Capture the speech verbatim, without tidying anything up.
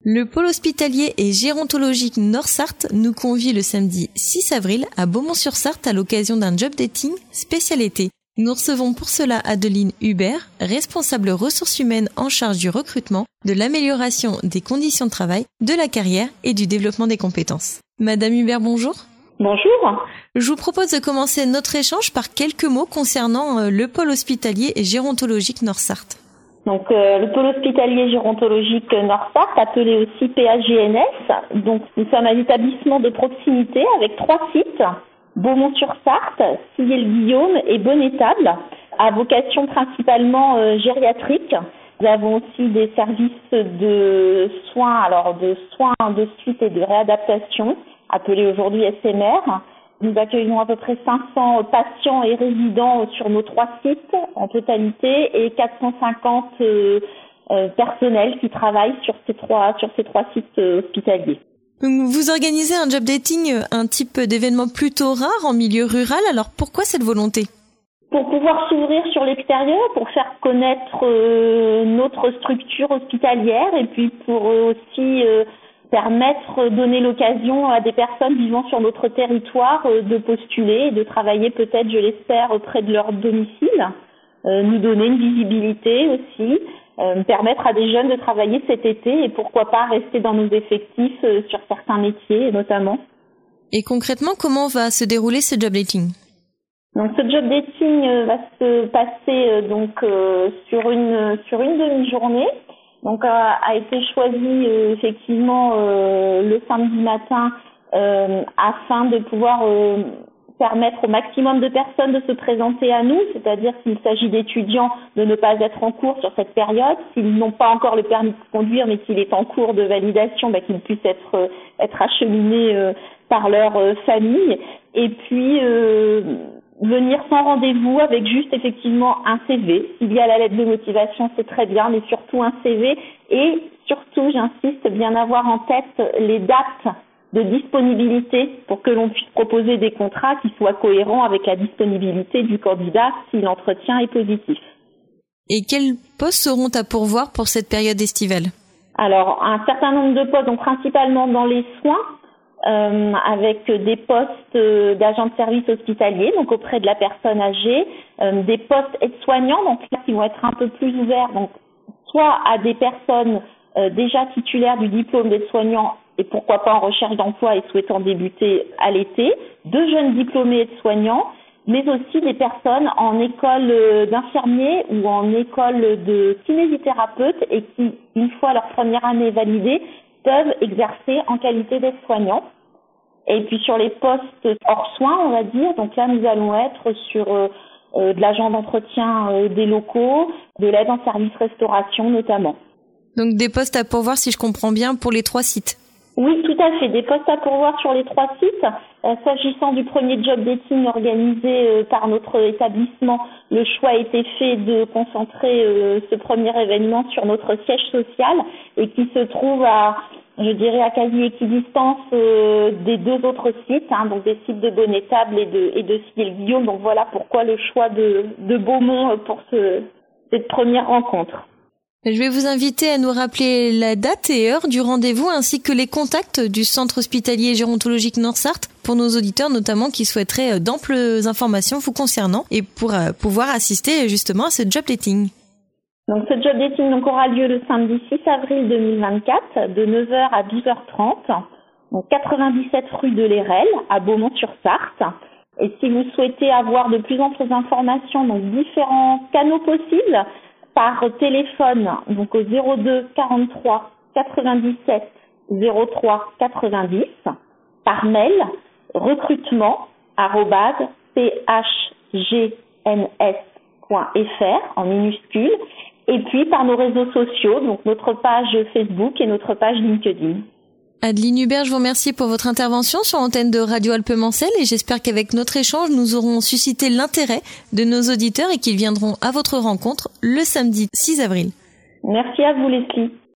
Le pôle hospitalier et gérontologique Nord-Sarthe nous convie le samedi six avril à Beaumont-sur-Sarthe à l'occasion d'un job dating spécial été. Nous recevons pour cela Adeline Hubert, responsable ressources humaines en charge du recrutement, de l'amélioration des conditions de travail, de la carrière et du développement des compétences. Madame Hubert, bonjour. Bonjour. Je vous propose de commencer notre échange par quelques mots concernant le pôle hospitalier et gérontologique Nord-Sarthe. Donc euh, le pôle hospitalier gérontologique Nord-Sarthe, appelé aussi P H G N S. Donc nous sommes un établissement de proximité avec trois sites, Beaumont-sur-Sarthe, Sillé-le-Guillaume et Bonnétable, à vocation principalement euh, gériatrique. Nous avons aussi des services de soins, alors de soins de suite et de réadaptation, appelés aujourd'hui S M R. Nous accueillons à peu près cinq cents patients et résidents sur nos trois sites en totalité et quatre cent cinquante euh, euh, personnels qui travaillent sur ces trois sur ces trois sites euh, hospitaliers. Donc vous organisez un job dating, un type d'événement plutôt rare en milieu rural. Alors pourquoi cette volonté ? Pour pouvoir s'ouvrir sur l'extérieur, pour faire connaître euh, notre structure hospitalière et puis pour euh, aussi euh, permettre, donner l'occasion à des personnes vivant sur notre territoire de postuler et de travailler peut-être, je l'espère, près de leur domicile, euh, nous donner une visibilité aussi, euh, permettre à des jeunes de travailler cet été et pourquoi pas rester dans nos effectifs euh, sur certains métiers notamment. Et concrètement, comment va se dérouler ce job dating ? Donc ce job dating euh, va se passer euh, donc euh, sur une sur une demi-journée. Donc a, a été choisi euh, effectivement euh, le samedi matin euh, afin de pouvoir euh, permettre au maximum de personnes de se présenter à nous, c'est-à-dire s'il s'agit d'étudiants de ne pas être en cours sur cette période, s'ils n'ont pas encore le permis de conduire mais qu'il est en cours de validation, bah, qu'ils puissent être euh, être acheminés euh, par leur euh, famille et puis euh, venir sans rendez-vous avec juste effectivement un C V. S'il y a la lettre de motivation, c'est très bien, mais surtout un C V et surtout, j'insiste, bien avoir en tête les dates de disponibilité pour que l'on puisse proposer des contrats qui soient cohérents avec la disponibilité du candidat si l'entretien est positif. Et quels postes seront à pourvoir pour cette période estivale ? Alors, un certain nombre de postes, donc principalement dans les soins, Euh, avec des postes euh, d'agents de service hospitalier, donc auprès de la personne âgée, euh, des postes aides-soignants, donc là qui vont être un peu plus ouverts, donc soit à des personnes euh, déjà titulaires du diplôme d'aide-soignant et pourquoi pas en recherche d'emploi et souhaitant débuter à l'été, de jeunes diplômés aides-soignants, mais aussi des personnes en école d'infirmiers ou en école de kinésithérapeute et qui, une fois leur première année validée, peuvent exercer en qualité d'aide-soignant. Et puis sur les postes hors soins, on va dire, donc là nous allons être sur euh, euh, de l'agent d'entretien euh, des locaux, de l'aide en service restauration notamment. Donc des postes à pourvoir, si je comprends bien, pour les trois sites. Oui, tout à fait, des postes à pourvoir sur les trois sites. Euh, s'agissant du premier job dating organisé euh, par notre établissement, le choix a été fait de concentrer euh, ce premier événement sur notre siège social et qui se trouve à, je dirais, à quasi équidistance euh, des deux autres sites, hein, donc des sites de Bonnétable et de, et de Sillé-le-Guillaume. Donc voilà pourquoi le choix de, de Beaumont pour ce, cette première rencontre. Je vais vous inviter à nous rappeler la date et heure du rendez-vous ainsi que les contacts du centre hospitalier gérontologique Nord-Sarthe pour nos auditeurs notamment qui souhaiteraient d'amples informations vous concernant et pour euh, pouvoir assister justement à ce job dating. Donc ce job dating donc, aura lieu le samedi six avril deux mille vingt-quatre de neuf heures à douze heures trente, donc quatre-vingt-dix-sept rue de l'Érel à Beaumont-sur-Sarthe. Et si vous souhaitez avoir de plus amples informations, donc différents canaux possibles, par téléphone, donc au zéro deux quarante-trois quatre-vingt-dix-sept zéro trois quatre-vingt-dix, par mail recrutement arobase p h g n s point f r en minuscule, et puis par nos réseaux sociaux, donc notre page Facebook et notre page LinkedIn. Adeline Hubert, je vous remercie pour votre intervention sur l'antenne de Radio Alpes-Mancel et j'espère qu'avec notre échange, nous aurons suscité l'intérêt de nos auditeurs et qu'ils viendront à votre rencontre le samedi six avril. Merci à vous, Leslie.